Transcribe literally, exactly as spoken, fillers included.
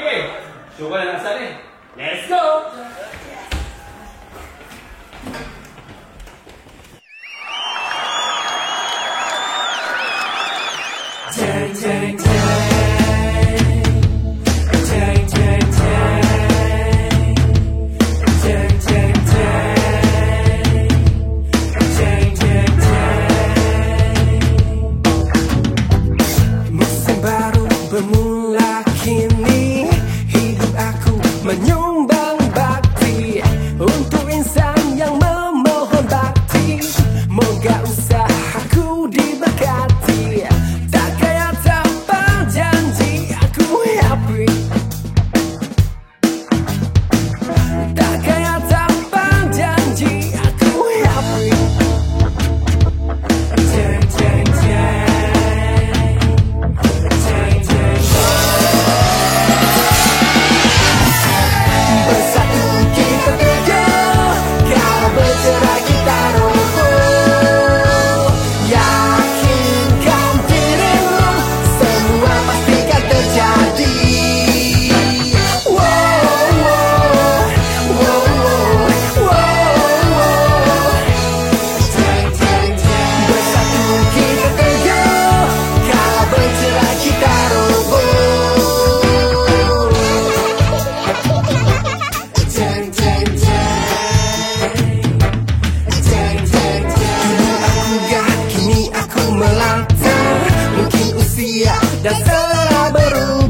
okey. Cuba nak asal ni. Let's go. Tang, tang, tang. Tang, tang, tang. Tang, tang, tang. Tang, tang, tang. Musim baru bermula kini, hidup aku menyumbang bakti untuk insan yang memohon bakti. Moga usahaku diberkati. Tak kaya tak berjanji aku happy. Tak kaya tak berjanji aku happy. Tang, tang, tang. Tang, tang, tang. Bersatu kita teguh, kalau bercerai kita roboh. Yakinkan dirimu, semua pasti akan terjadi. Wow, wow, wow, wow, wow. Tang, tang, tang. Bersatu kita teguh, kalau bercerai kita roboh. Tang, tang, tang. Tang, tang, tang. Dulu aku gah, kini aku melata. Mungkin usia dan telah berubah.